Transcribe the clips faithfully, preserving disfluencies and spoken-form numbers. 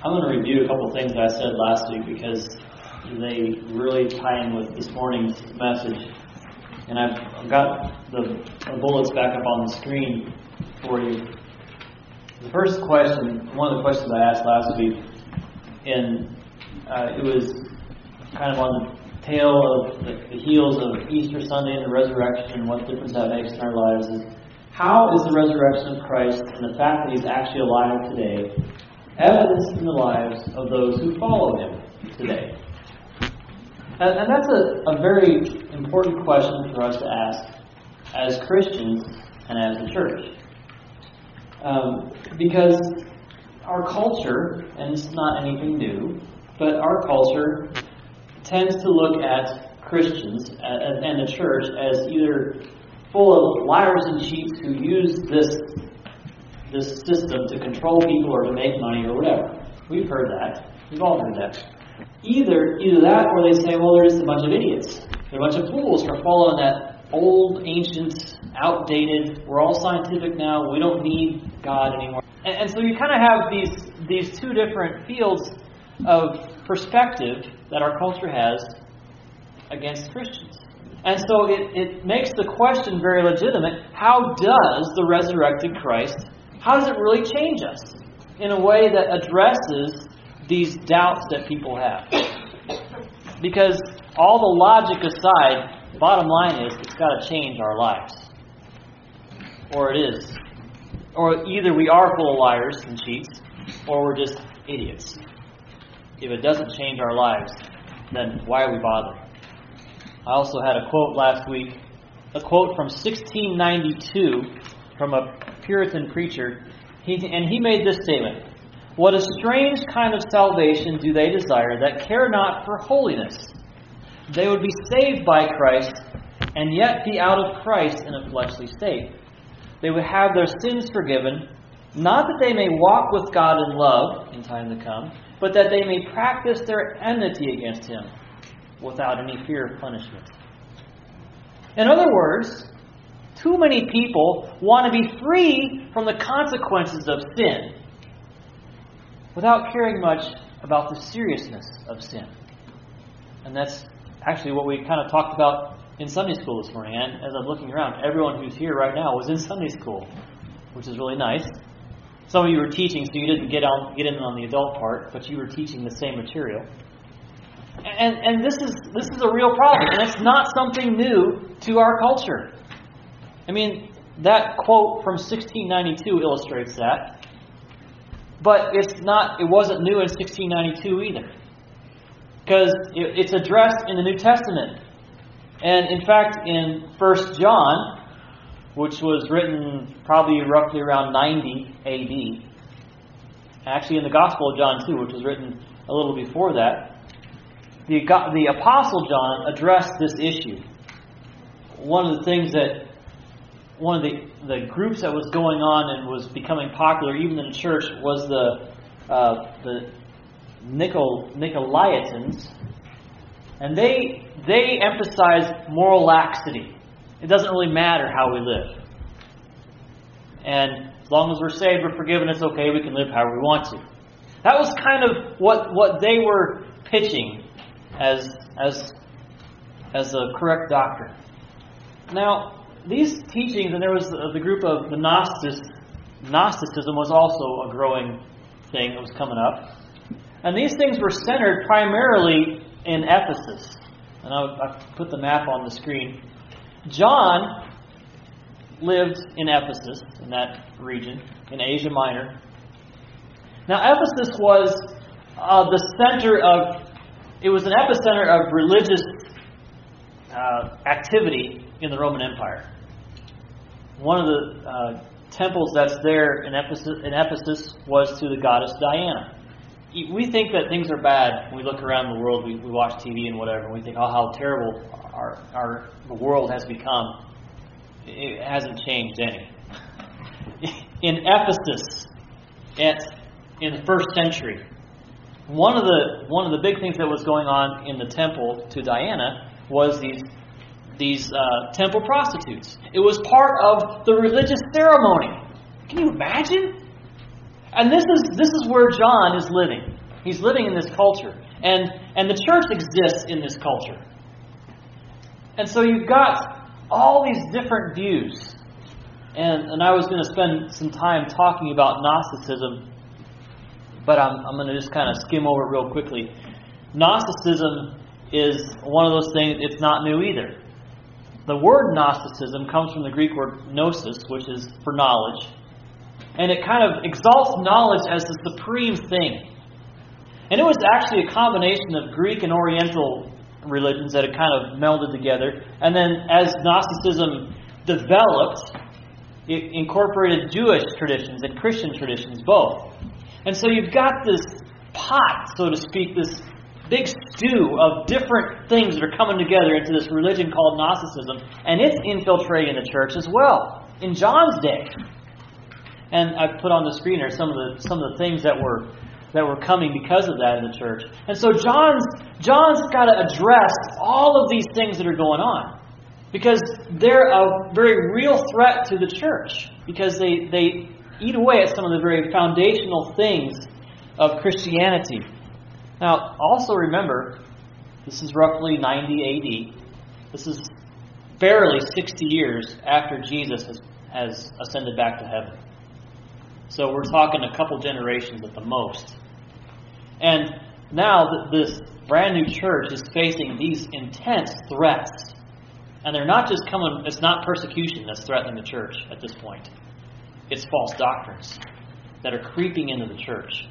I'm going to review a couple things that I said last week because they really tie in with this morning's message. And I've got the, the bullets back up on the screen for you. The first question, one of the questions I asked last week, and uh, it was kind of on the tail of the, the heels of Easter Sunday and the resurrection and what difference that makes in our lives, is how is the resurrection of Christ and the fact that He's actually alive today evidence in the lives of those who follow Him today? And, and that's a, a very important question for us to ask as Christians and as a church. Um, because our culture, and it's not anything new, but our culture tends to look at Christians and, and the church as either full of liars and cheats who use this this system to control people or to make money or whatever. We've heard that. We've all heard that. Either either that or they say, well, they're just a bunch of idiots. They're a bunch of fools for following that old, ancient, outdated, we're all scientific now, we don't need God anymore. And, and so you kind of have these these two different fields of perspective that our culture has against Christians. And so it, it makes the question very legitimate, how does the resurrected Christ, how does it really change us in a way that addresses these doubts that people have? Because all the logic aside, bottom line is it's got to change our lives. Or it is. Or either we are full of liars and cheats, or we're just idiots. If it doesn't change our lives, then why are we bothering? I also had a quote last week, a quote from sixteen ninety-two from a Puritan preacher, he, and he made this statement: "What a strange kind of salvation do they desire that care not for holiness. They would be saved by Christ, and yet be out of Christ in a fleshly state. They would have their sins forgiven, not that they may walk with God in love in time to come, but that they may practice their enmity against Him without any fear of punishment." In other words, too many people want to be free from the consequences of sin without caring much about the seriousness of sin. And that's actually what we kind of talked about in Sunday school this morning. And as I'm looking around, everyone who's here right now was in Sunday school, which is really nice. Some of you were teaching, so you didn't get on get in on the adult part, but you were teaching the same material. And and this is this is a real problem, and it's not something new to our culture. I mean, that quote from sixteen ninety-two illustrates that. But it's not it wasn't new in sixteen ninety-two either. Because it, it's addressed in the New Testament. And in fact, in First John, which was written probably roughly around ninety A D, actually in the Gospel of John too, which was written a little before that, the, the Apostle John addressed this issue. One of the things that, one of the, the groups that was going on and was becoming popular even in the church was the uh, the Nicol, Nicolaitans, and they they emphasize moral laxity. It doesn't really matter how we live. And as long as we're saved, we're forgiven, it's okay, we can live however we want to. That was kind of what, what they were pitching as as as the correct doctrine. Now, these teachings, and there was the, the group of the Gnostics, Gnosticism was also a growing thing that was coming up. And these things were centered primarily in Ephesus. And I've, I've put the map on the screen. John lived in Ephesus, in that region, in Asia Minor. Now, Ephesus was uh, the center of, it was an epicenter of religious uh, activity in the Roman Empire. One of the uh, temples that's there in Ephesus, in Ephesus was to the goddess Diana. We think that things are bad when we look around the world, we, we watch T V and whatever, and we think, oh, how terrible our, our the world has become. It hasn't changed any. In Ephesus, at, in the first century, one of the one of the big things that was going on in the temple to Diana was these these uh, temple prostitutes. It was part of the religious ceremony. Can you imagine? And this is this is where John is living. He's living in this culture. And, and the church exists in this culture. And so you've got all these different views. And, and I was going to spend some time talking about Gnosticism, but I'm, I'm going to just kind of skim over it real quickly. Gnosticism is one of those things, it's not new either. The word Gnosticism comes from the Greek word gnosis, which is for knowledge. And it kind of exalts knowledge as the supreme thing. And it was actually a combination of Greek and Oriental religions that had kind of melded together. And then as Gnosticism developed, it incorporated Jewish traditions and Christian traditions both. And so you've got this pot, so to speak, this big stew of different things that are coming together into this religion called Gnosticism. And it's infiltrating the church as well, in John's day. And I've put on the screen here some of the some of the things that were that were coming because of that in the church. And so John's John's got to address all of these things that are going on, because they're a very real threat to the church, because they, they eat away at some of the very foundational things of Christianity. Now, also remember, this is roughly ninety A D. This is barely sixty years after Jesus has, has ascended back to heaven. So we're talking a couple generations at the most. And now this brand new church is facing these intense threats. And they're not just coming, it's not persecution that's threatening the church at this point. It's false doctrines that are creeping into the church.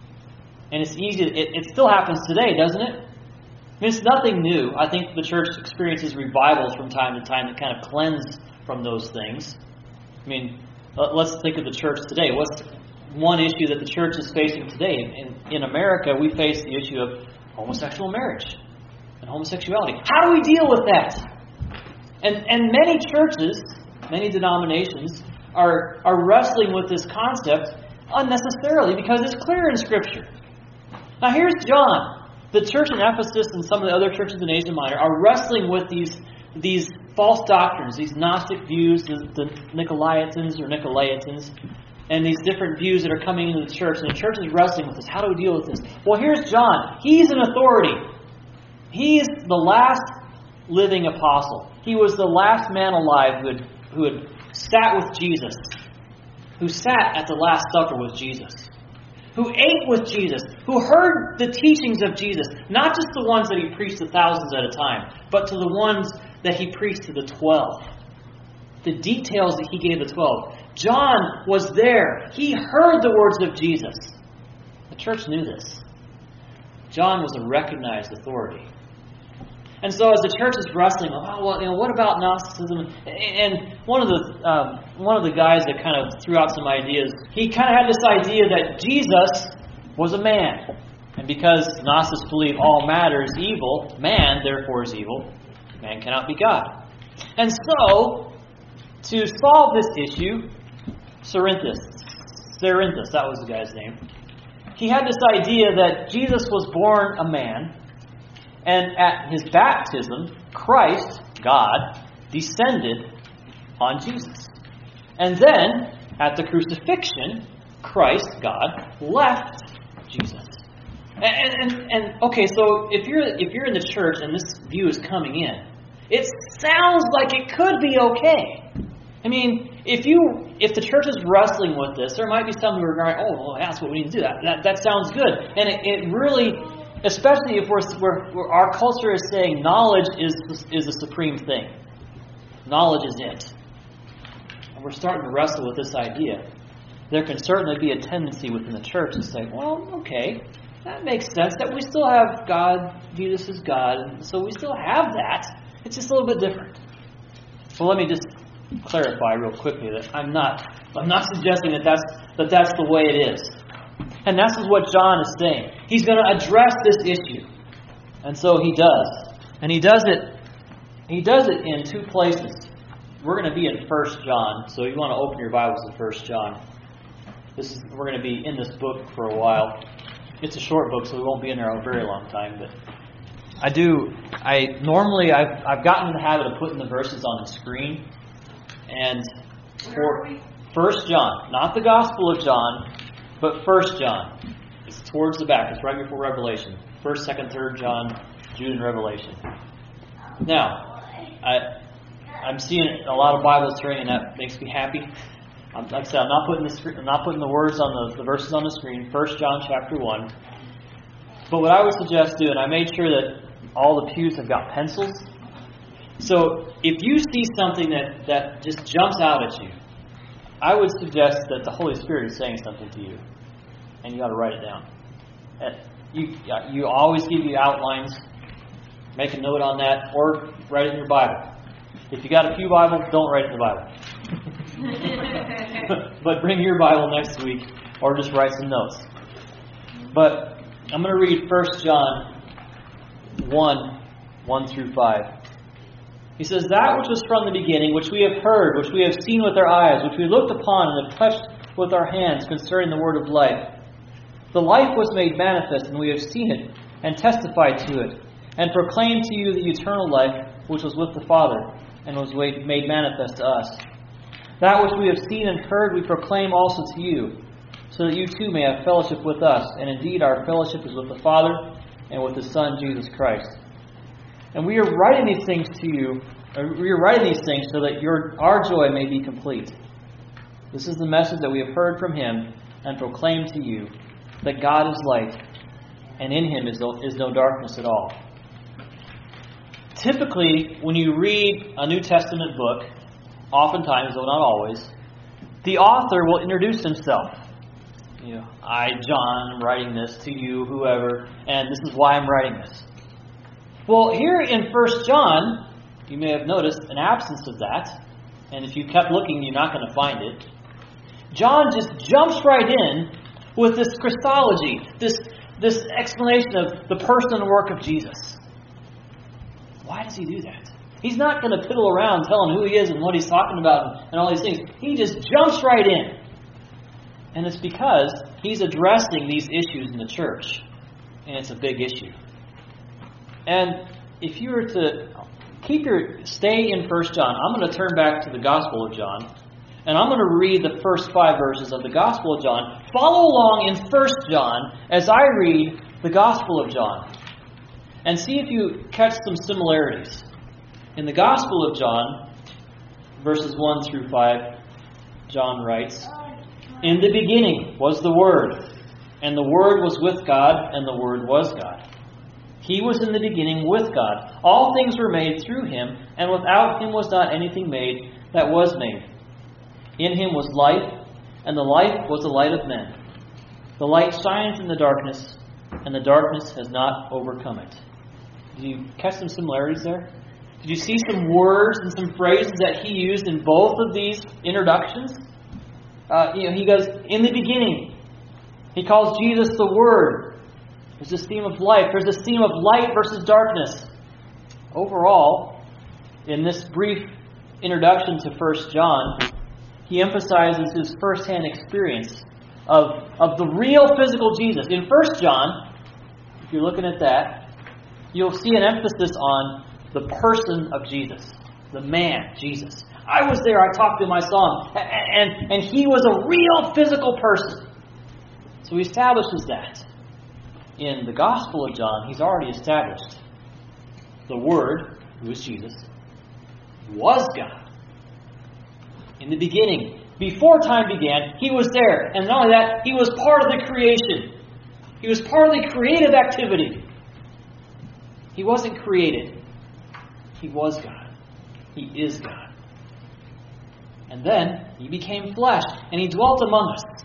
And it's easy, it, it still happens today, doesn't it? I mean, it's nothing new. I think the church experiences revivals from time to time that kind of cleanse from those things. I mean, let's think of the church today. What's one issue that the church is facing today? In, in America, we face the issue of homosexual marriage and homosexuality. How do we deal with that? And and many churches, many denominations, are, are wrestling with this concept unnecessarily because it's clear in Scripture. Now here's John. The church in Ephesus and some of the other churches in Asia Minor are wrestling with these these false doctrines, these Gnostic views, the, the Nicolaitans or Nicolaitans, and these different views that are coming into the church. And the church is wrestling with this. How do we deal with this? Well, here's John. He's an authority. He's the last living apostle. He was the last man alive who had, who had sat with Jesus, who sat at the Last Supper with Jesus, who ate with Jesus, who heard the teachings of Jesus, not just the ones that he preached to thousands at a time, but to the ones that he preached to the twelve. The details that he gave the twelve. John was there. He heard the words of Jesus. The church knew this. John was a recognized authority. And so as the church is wrestling, oh, well, you know, what about Gnosticism? And one of the um, one of the guys that kind of threw out some ideas, he kind of had this idea that Jesus was a man. And because Gnostics believe all matter is evil, man, therefore, is evil. Man cannot be God. And so, to solve this issue, Cerinthus, Cerinthus, that was the guy's name, he had this idea that Jesus was born a man, and at his baptism, Christ, God, descended on Jesus. And then, at the crucifixion, Christ, God, left Jesus. And, and, and okay, so if you're if you're in the church and this view is coming in, it sounds like it could be okay. I mean, if you if the church is wrestling with this, there might be some who are going, oh, well, that's what we need to do. That that, that sounds good. And it, it really, especially if we're, we're, we're our culture is saying knowledge is is the supreme thing. Knowledge is it. And we're starting to wrestle with this idea. There can certainly be a tendency within the church to say, well, okay, that makes sense that we still have God, Jesus is God, and so we still have that. It's just a little bit different. So let me just clarify real quickly that I'm not I'm not suggesting that that's that that's the way it is. And that's what John is saying. He's going to address this issue. And so he does. And he does it he does it in two places. We're going to be in First John, so you want to open your Bibles to First John. This is we're going to be in this book for a while. It's a short book, so we won't be in there a very long time, but I do I normally I've I've gotten in the habit of putting the verses on the screen. And for First John, not the Gospel of John, but First John. It's towards the back. It's right before Revelation. First, Second, Third John, Jude, and Revelation. Now, I, I'm seeing a lot of Bibles turning, and that makes me happy. I'm, like I said, I'm not putting the I'm not putting the words on the, the verses on the screen. First John chapter one. But what I would suggest doing, I made sure that all the pews have got pencils. So if you see something that, that just jumps out at you, I would suggest that the Holy Spirit is saying something to you, and you got to write it down. You you always give you outlines. Make a note on that, or write it in your Bible. If you got a few Bibles, don't write it in the Bible. But bring your Bible next week, or just write some notes. But I'm going to read First John one, one through five. He says, "That which was from the beginning, which we have heard, which we have seen with our eyes, which we looked upon and have touched with our hands concerning the word of life. The life was made manifest, and we have seen it, and testified to it, and proclaimed to you the eternal life, which was with the Father, and was made manifest to us. That which we have seen and heard we proclaim also to you, so that you too may have fellowship with us. And indeed our fellowship is with the Father and with His Son, Jesus Christ. And we are writing these things to you, or we are writing these things so that your our joy may be complete. This is the message that we have heard from Him and proclaimed to you, that God is light, and in Him is no, is no darkness at all." Typically, when you read a New Testament book, oftentimes, though not always, the author will introduce himself. You know, I, John, am writing this to you, whoever, and this is why I'm writing this. Well, here in First John, you may have noticed an absence of that, and if you kept looking, you're not going to find it. John just jumps right in with this Christology, this, this explanation of the person and work of Jesus. Why does he do that? He's not going to piddle around telling who he is and what he's talking about and all these things. He just jumps right in. And it's because he's addressing these issues in the church. And it's a big issue. And if you were to keep your stay in First John, I'm going to turn back to the Gospel of John. And I'm going to read the first five verses of the Gospel of John. Follow along in First John as I read the Gospel of John. And see if you catch some similarities. In the Gospel of John, verses one through five, John writes, "In the beginning was the Word, and the Word was with God, and the Word was God. He was in the beginning with God. All things were made through Him, and without Him was not anything made that was made. In Him was life, and the life was the light of men. The light shines in the darkness, and the darkness has not overcome it." Did you catch some similarities there? Did you see some words and some phrases that he used in both of these introductions? Uh, you know, he goes, "In the beginning." He calls Jesus the Word. There's this theme of life. There's this theme of light versus darkness. Overall, in this brief introduction to First John, he emphasizes his first-hand experience of, of the real physical Jesus. In First John, if you're looking at that, you'll see an emphasis on the person of Jesus, the man, Jesus. I was there, I talked to him, I saw him, and, and he was a real physical person. So he establishes that. In the Gospel of John, he's already established the Word, who is Jesus, was God. In the beginning, before time began, he was there. And not only that, he was part of the creation. He was part of the creative activity. He wasn't created. He was God. He is God. And then he became flesh, and he dwelt among us.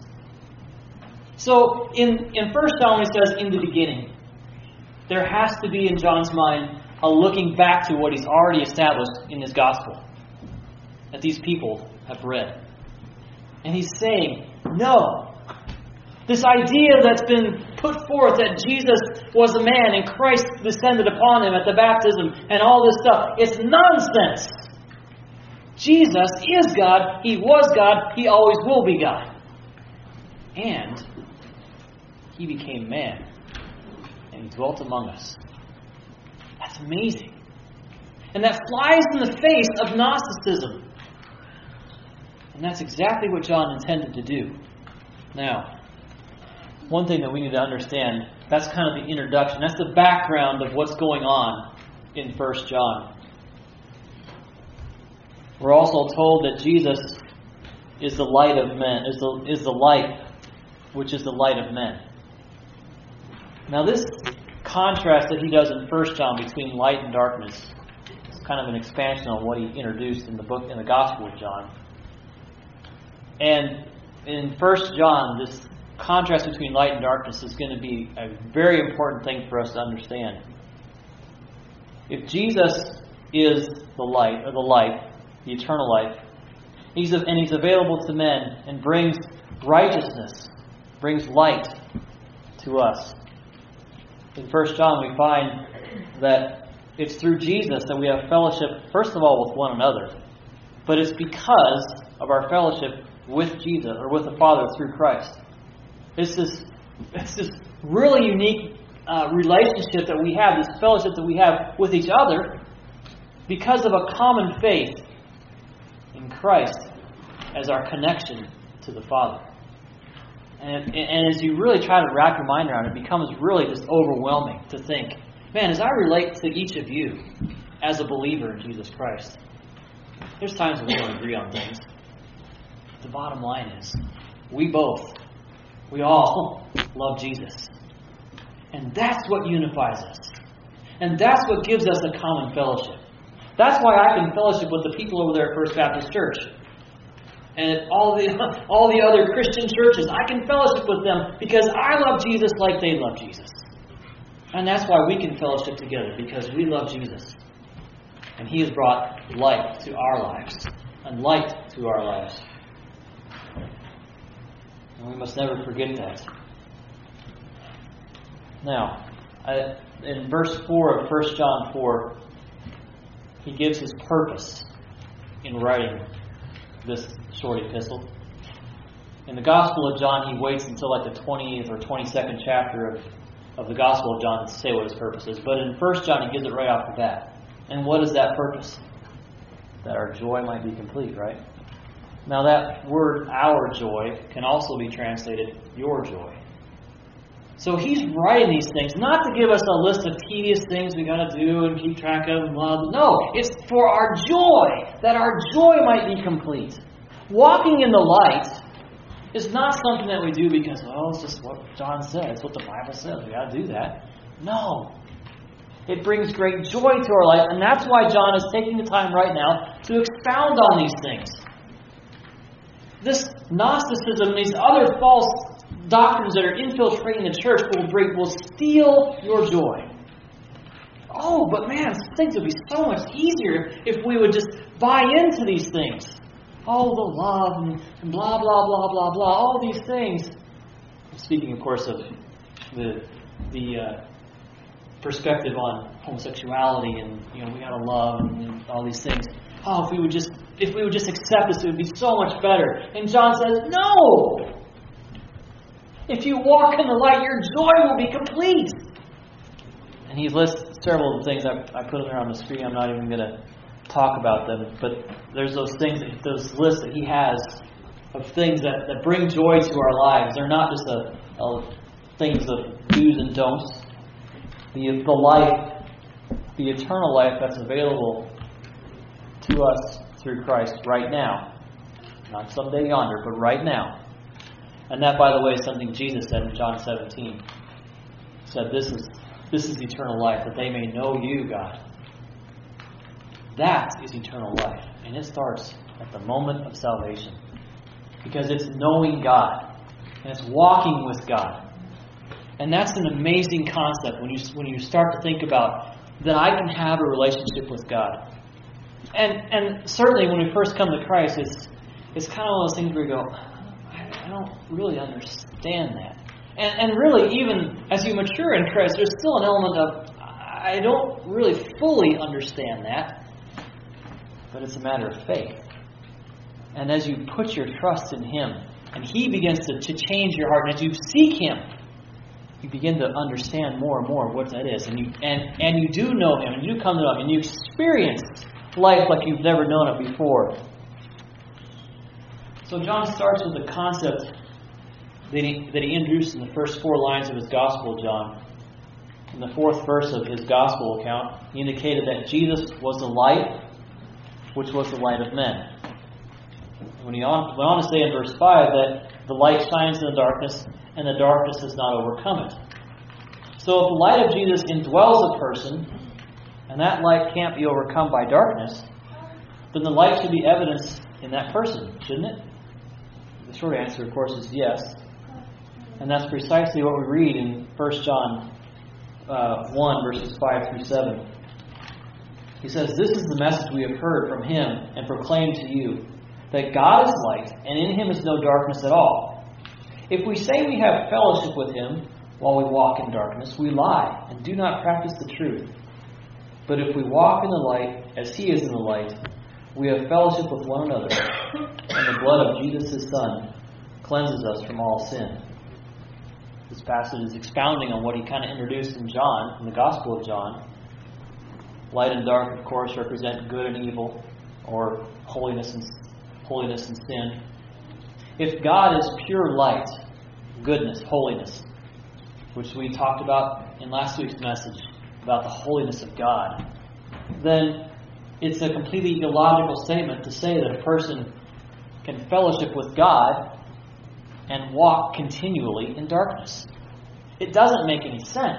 So in, in First John, when he says, "in the beginning," there has to be in John's mind a looking back to what he's already established in his gospel that these people have read. And he's saying, no. This idea that's been put forth that Jesus was a man and Christ descended upon him at the baptism and all this stuff, it's nonsense. Jesus is God. He was God. He always will be God. And He became man. And He dwelt among us. That's amazing. And that flies in the face of Gnosticism. And that's exactly what John intended to do. Now, one thing that we need to understand, that's kind of the introduction. That's the background of what's going on in First John. We're also told that Jesus is the light of men, is the, is the light, which is the light of men. Now this contrast that he does in First John between light and darkness is kind of an expansion on what he introduced in the book, in the Gospel of John. And in First John, this contrast between light and darkness is going to be a very important thing for us to understand. If Jesus is the light, or the light, the eternal life, he's and he's available to men and brings righteousness, brings light to us. In First John, we find that it's through Jesus that we have fellowship, first of all, with one another, but it's because of our fellowship with Jesus, or with the Father through Christ. It's this, it's this really unique uh, relationship that we have, this fellowship that we have with each other, because of a common faith in Christ as our connection to the Father. And, and as you really try to wrap your mind around it, it becomes really just overwhelming to think, man, as I relate to each of you as a believer in Jesus Christ, there's times when we don't agree on things. The bottom line is, we both, we all love Jesus. And that's what unifies us. And that's what gives us a common fellowship. That's why I can fellowship with the people over there at First Baptist Church. And all the all the other Christian churches, I can fellowship with them because I love Jesus like they love Jesus. And that's why we can fellowship together, because we love Jesus. And He has brought light to our lives, and light to our lives. And we must never forget that. Now, I, in verse four of First John four, he gives his purpose in writing this short epistle. In the Gospel of John, he waits until like the twentieth or twenty-second chapter of, of the Gospel of John to say what his purpose is. But in First John, he gives it right off the bat. And what is that purpose? That our joy might be complete, right? Now that word, our joy, can also be translated your joy. So he's writing these things, not to give us a list of tedious things we got to do and keep track of and blah, blah. No, it's for our joy, that our joy might be complete. Walking in the light is not something that we do because, oh, it's just what John said. It's what the Bible says. We got to do that. No. It brings great joy to our life, and that's why John is taking the time right now to expound on these things. This Gnosticism, these other false doctrines that are infiltrating the church will break, will steal your joy. Oh, but man, things would be so much easier if we would just buy into these things. Oh, the love and, and blah, blah, blah, blah, blah, all these things. Speaking, of course, of the the uh, perspective on homosexuality and, you know, we gotta love and, and all these things. Oh, if we would just if we would just accept this, it would be so much better. And John says, no! If you walk in the light, your joy will be complete. And he lists several of the things. I, I put them there on the screen. I'm not even going to talk about them. But there's those things, those lists that he has of things that, that bring joy to our lives. They're not just a, a things of do's and don'ts. The, the life, the eternal life that's available to us through Christ right now. Not someday yonder, but right now. And that, by the way, is something Jesus said in John seventeen. He said, this is, this is eternal life, that they may know you, God. That is eternal life. And it starts at the moment of salvation. Because it's knowing God. And it's walking with God. And that's an amazing concept when you when you start to think about that I can have a relationship with God. And and certainly when we first come to Christ, it's it's kind of one of those things where you go, I don't really understand that. And and really, even as you mature in Christ, there's still an element of, I don't really fully understand that. But it's a matter of faith. And as you put your trust in Him, and He begins to, to change your heart, and as you seek Him, you begin to understand more and more what that is. And you and, and you do know Him, and you come to know Him, and you experience life like you've never known it before. So John starts with the concept that he, that he introduced in the first four lines of his Gospel of John. In the fourth verse of his Gospel account, he indicated that Jesus was the light, which was the light of men. When he on, went on to say in verse five that the light shines in the darkness, and the darkness has not overcome it. So if the light of Jesus indwells a person, and that light can't be overcome by darkness, then the light should be evidenced in that person, shouldn't it? The short answer, of course, is yes. And that's precisely what we read in First John uh, one, verses five through seven. He says, "This is the message we have heard from Him and proclaimed to you, that God is light, and in Him is no darkness at all. If we say we have fellowship with Him while we walk in darkness, we lie and do not practice the truth. But if we walk in the light, as He is in the light, we have fellowship with one another, and the blood of Jesus His Son cleanses us from all sin." This passage is expounding on what he kind of introduced in John, in the Gospel of John. Light and dark, of course, represent good and evil, or holiness and holiness and sin. If God is pure light, goodness, holiness, which we talked about in last week's message about the holiness of God, then it's a completely illogical statement to say that a person can fellowship with God and walk continually in darkness. It doesn't make any sense.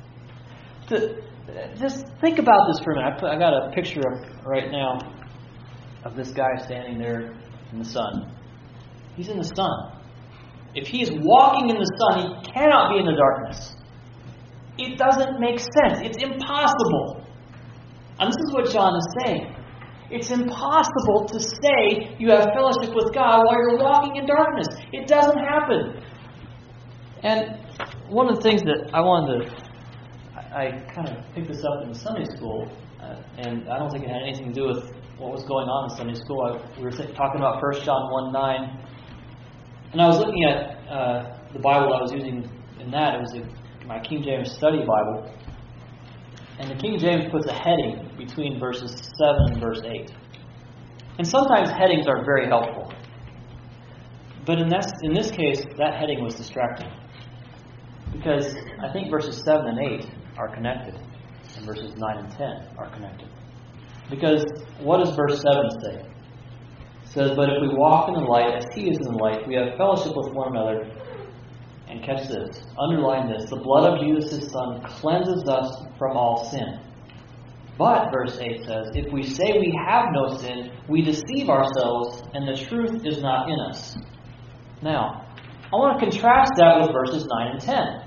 To, just think about this for a minute. I, put, I got a picture of, right now of this guy standing there in the sun. He's in the sun. If he is walking in the sun, he cannot be in the darkness. It doesn't make sense. It's impossible. And this is what John is saying. It's impossible to say you have fellowship with God while you're walking in darkness. It doesn't happen. And one of the things that I wanted to, I, I kind of picked this up in Sunday school, uh, and I don't think it had anything to do with what was going on in Sunday school. I, we were th- talking about First John one nine, and I was looking at uh, the Bible I was using in that. It was a, my King James Study Bible. And the King James puts a heading between verses seven and verse eight. And sometimes headings are very helpful. But in this, in this case, that heading was distracting. Because I think verses seven and eight are connected. And verses nine and ten are connected. Because what does verse seven say? It says, "But if we walk in the light as He is in the light, we have fellowship with one another." And catch this, underline this, "The blood of Jesus His Son cleanses us from all sin." But, verse eight says, "If we say we have no sin, we deceive ourselves, and the truth is not in us." Now, I want to contrast that with verses nine and ten.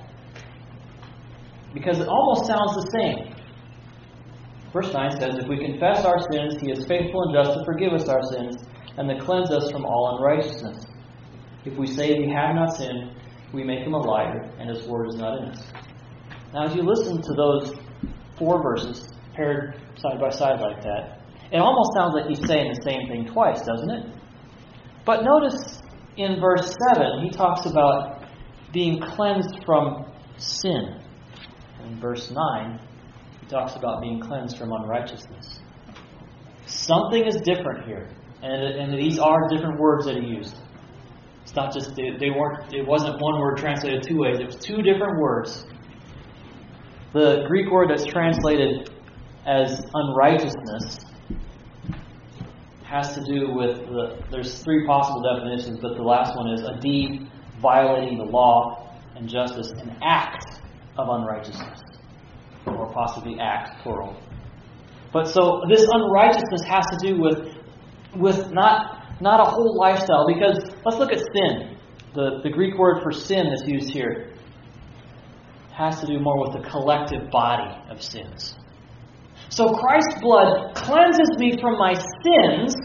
Because it almost sounds the same. Verse nine says, "If we confess our sins, He is faithful and just to forgive us our sins, and to cleanse us from all unrighteousness. If we say we have not sinned, we make Him a liar, and His word is not in us." Now, as you listen to those four verses paired side by side like that, it almost sounds like he's saying the same thing twice, doesn't it? But notice in verse seven, he talks about being cleansed from sin. In verse nine, he talks about being cleansed from unrighteousness. Something is different here, and, and these are different words that he used. It's not just, they, they weren't, it wasn't one word translated two ways. It was two different words. The Greek word that's translated as unrighteousness has to do with, the, there's three possible definitions, but the last one is a deed violating the law and justice, an act of unrighteousness. Or possibly act, plural. But so this unrighteousness has to do with, with not... Not a whole lifestyle, because let's look at sin. The, the Greek word for sin that's used here has to do more with the collective body of sins. So Christ's blood cleanses me from my sins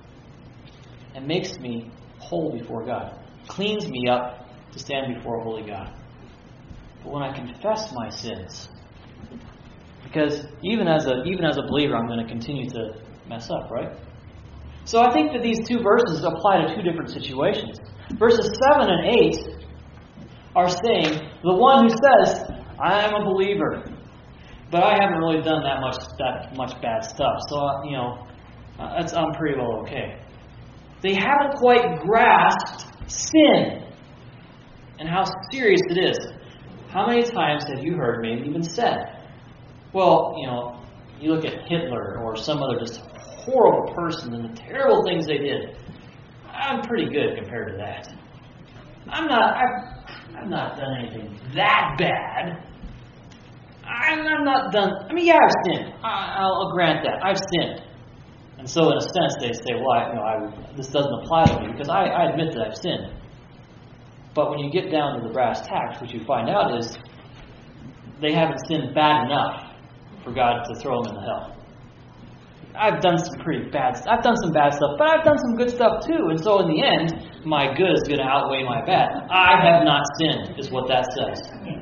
and makes me whole before God. Cleans me up to stand before a holy God. But when I confess my sins, because even as a even as a believer, I'm going to continue to mess up, right? So I think that these two verses apply to two different situations. Verses seven and eight are saying, the one who says, "I am a believer, but I haven't really done that much that much bad stuff, so uh, you know, uh, that's, I'm pretty well okay." They haven't quite grasped sin. and how serious it is. How many times have you heard maybe even said, well, you know, you look at Hitler or some other just horrible person and the terrible things they did. I'm pretty good compared to that. I'm not, I've, I've not done anything that bad. I'm, I'm not done, I mean, yeah, I've sinned. I, I'll grant that. I've sinned. And so in a sense they say, well, I, you know, I, this doesn't apply to me because I, I admit that I've sinned. But when you get down to the brass tacks, what you find out is they haven't sinned bad enough for God to throw them in hell. I've done some pretty bad stuff. I've done some bad stuff, but I've done some good stuff too. And so in the end, my good is going to outweigh my bad. I have not sinned, is what that says.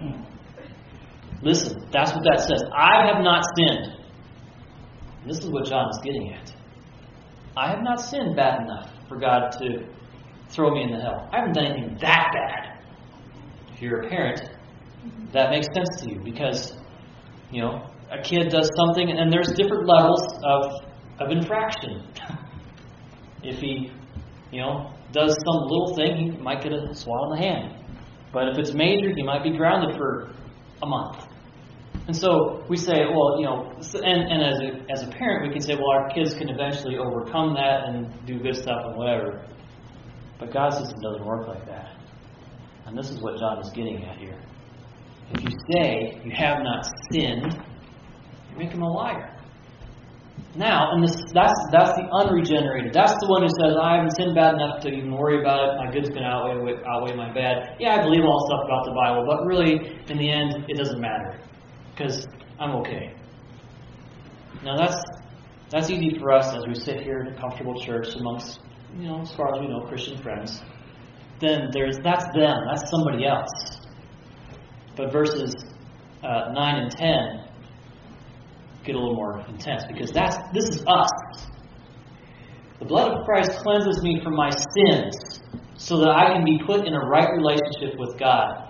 Listen, that's what that says. I have not sinned. And this is what John is getting at. I have not sinned bad enough for God to throw me in the hell. I haven't done anything that bad. If you're a parent, that makes sense to you because, you know, a kid does something and there's different levels of, of infraction. If he, you know, does some little thing, he might get a swat on the hand. But if it's major, he might be grounded for a month. And so we say, well, you know, and, and as a, as a parent, we can say, well, our kids can eventually overcome that and do good stuff and whatever. But God's system doesn't work like that. And this is what John is getting at here. If you say you have not sinned, you make him a liar. Now, and this, that's that's the unregenerated. That's the one who says, I haven't sinned bad enough to even worry about it. My good's going to outweigh, outweigh my bad. Yeah, I believe all stuff about the Bible, but really, in the end, it doesn't matter. Because I'm okay. Now, that's that's easy for us as we sit here in a comfortable church amongst, you know, as far as we know, Christian friends. Then there's that's them. That's somebody else. But verses uh, nine and ten get a little more intense because that's this is us. The blood of Christ cleanses me from my sins so that I can be put in a right relationship with God.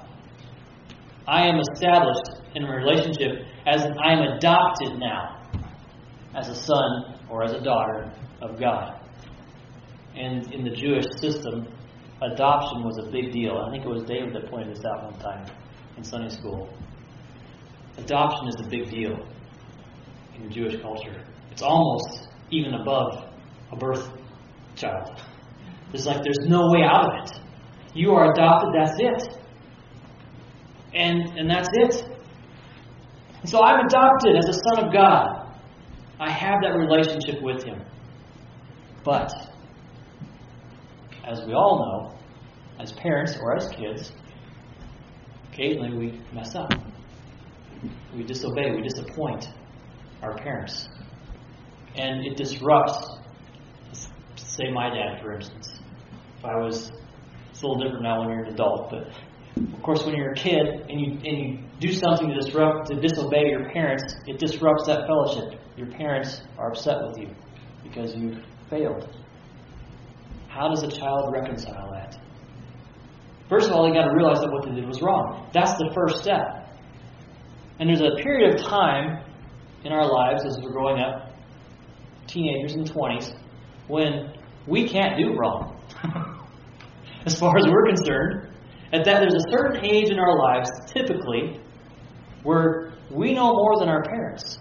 I am established in a relationship as I am adopted now as a son or as a daughter of God. And in the Jewish system, adoption was a big deal. I think it was David that pointed this out one time in Sunday school. Adoption is a big deal in Jewish culture. It's almost even above a birth child. It's like there's no way out of it. You are adopted, that's it. And, and that's it. And so I'm adopted as a son of God. I have that relationship with Him. But, as we all know, as parents or as kids, occasionally we mess up. We disobey, we disappoint our parents. And it disrupts, say my dad, for instance. If I was, it's a little different now when you're an adult, but of course when you're a kid and you and you do something to disrupt, to disobey your parents, it disrupts that fellowship. Your parents are upset with you because you've failed. How does a child reconcile that? First of all, they got to realize that what they did was wrong. That's the first step. And there's a period of time in our lives as we're growing up, teenagers and twenties, when we can't do wrong. As far as we're concerned, at that there's a certain age in our lives, typically, where we know more than our parents.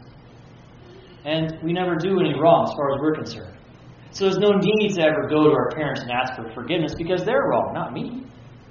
And we never do any wrong as far as we're concerned. So there's no need to ever go to our parents and ask for forgiveness because they're wrong, not me.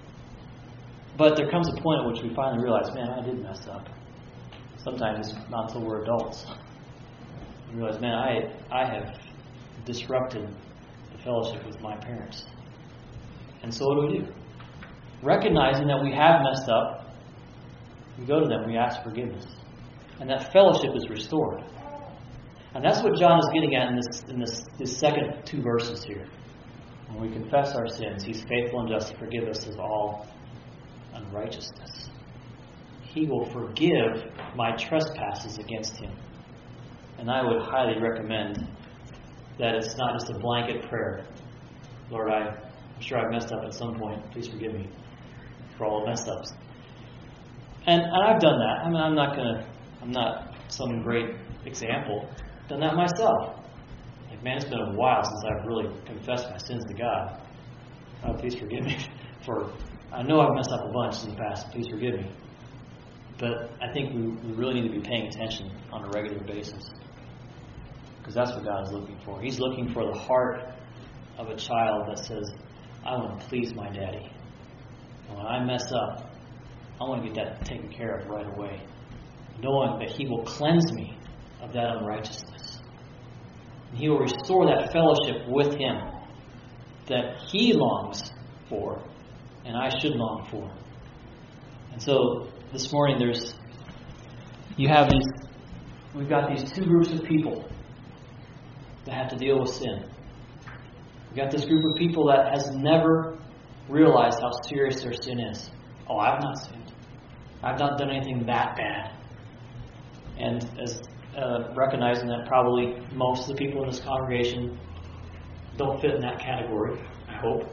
But there comes a point at which we finally realize, man, I did mess up. Sometimes it's not until we're adults. We realize, man, I I have disrupted the fellowship with my parents. And so what do we do? Recognizing that we have messed up, we go to them, we ask forgiveness. And that fellowship is restored. And that's what John is getting at in this in this, this second two verses here. When we confess our sins, He's faithful and just to forgive us of all unrighteousness. He will forgive my trespasses against Him. And I would highly recommend that it's not just a blanket prayer. Lord, I, I'm sure I've messed up at some point. Please forgive me for all the messed ups. And, and I've done that. I mean, I'm not gonna. I'm not some great example. I've done that myself. Like, man, it's been a while since I've really confessed my sins to God. Oh, please forgive me for I know I've messed up a bunch in the past. Please forgive me. But I think we, we really need to be paying attention on a regular basis. Because that's what God is looking for. He's looking for the heart of a child that says, I want to please my daddy. And when I mess up, I want to get that taken care of right away. Knowing that He will cleanse me of that unrighteousness. And He will restore that fellowship with Him that He longs for and I should long for. And so this morning there's you have these we've got these two groups of people that have to deal with sin. We've got this group of people that has never realized how serious their sin is. Oh, I've not sinned. I've not done anything that bad. And as uh, recognizing that probably most of the people in this congregation don't fit in that category, I hope.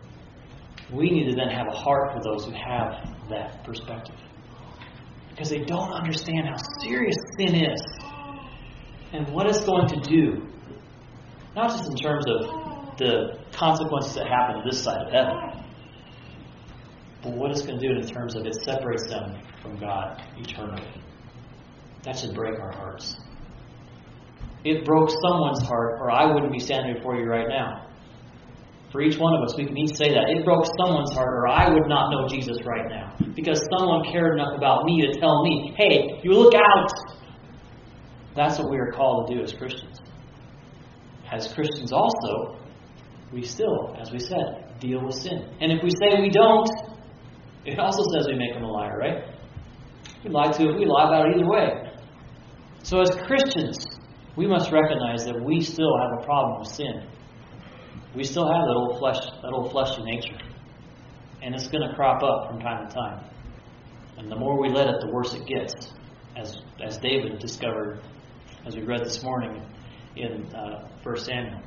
We need to then have a heart for those who have that perspective. Because they don't understand how serious sin is and what it's going to do. Not just in terms of the consequences that happen this side of heaven, but what it's going to do in terms of it separates them from God eternally. That should break our hearts. It broke someone's heart, or I wouldn't be standing before you right now. For each one of us, we can each say that. It broke someone's heart, or I would not know Jesus right now. Because someone cared enough about me to tell me, hey, you look out! That's what we are called to do as Christians. As Christians also, we still, as we said, deal with sin. And if we say we don't, it also says we make him a liar, right? We lie to it, we lie about it either way. So as Christians, we must recognize that we still have a problem with sin. We still have that old flesh, that old fleshy nature. And it's going to crop up from time to time. And the more we let it, the worse it gets. As as David discovered, as we read this morning in uh, First Samuel.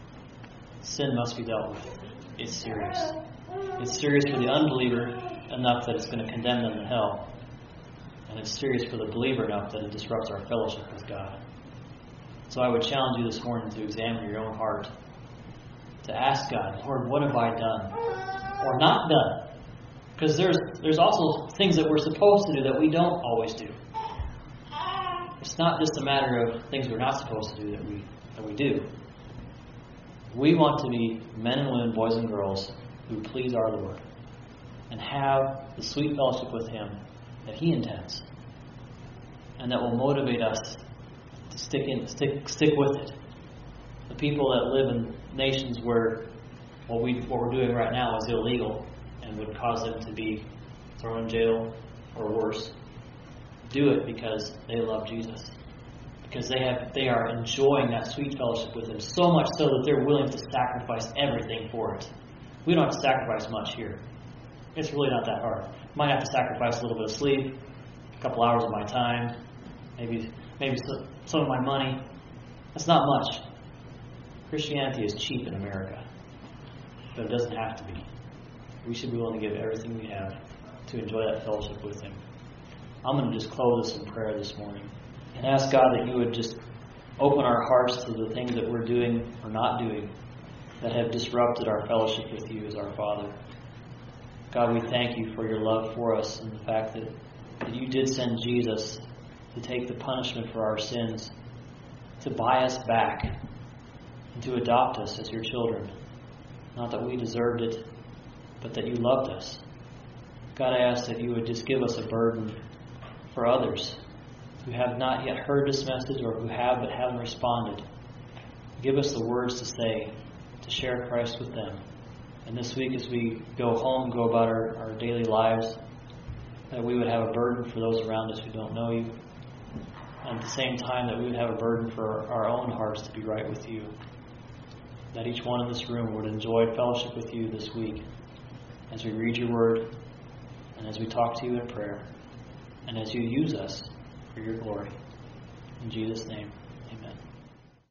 Sin must be dealt with. It's serious. It's serious for the unbeliever enough that it's going to condemn them to hell. And it's serious for the believer enough that it disrupts our fellowship with God. So I would challenge you this morning to examine your own heart. To ask God, Lord, what have I done? Or not done? Because there's there's also things that we're supposed to do that we don't always do. It's not just a matter of things we're not supposed to do that we that we do. We want to be men and women, boys and girls, who please our Lord and have the sweet fellowship with Him that He intends, and that will motivate us to stick in, stick stick with it. The people that live in nations where what we what we're doing right now is illegal and would cause them to be thrown in jail or worse, do it because they love Jesus. Because they have they are enjoying that sweet fellowship with Him so much so that they're willing to sacrifice everything for it. We don't have to sacrifice much here. It's really not that hard. Might have to sacrifice a little bit of sleep, a couple hours of my time, maybe maybe some of my money. That's not much. Christianity is cheap in America, but it doesn't have to be. We should be willing to give everything we have to enjoy that fellowship with Him. I'm going to just close this in prayer this morning and ask God that You would just open our hearts to the things that we're doing or not doing that have disrupted our fellowship with You as our Father. God, we thank You for Your love for us and the fact that, that You did send Jesus to take the punishment for our sins, to buy us back, and to adopt us as Your children. Not that we deserved it, but that You loved us. God, I ask that You would just give us a burden for others who have not yet heard this message or who have but haven't responded. Give us the words to say, to share Christ with them. And this week as we go home, go about our, our daily lives, that we would have a burden for those around us who don't know You. And at the same time, that we would have a burden for our own hearts to be right with You. That each one in this room would enjoy fellowship with You this week as we read Your Word and as we talk to You in prayer and as You use us for Your glory. In Jesus' name.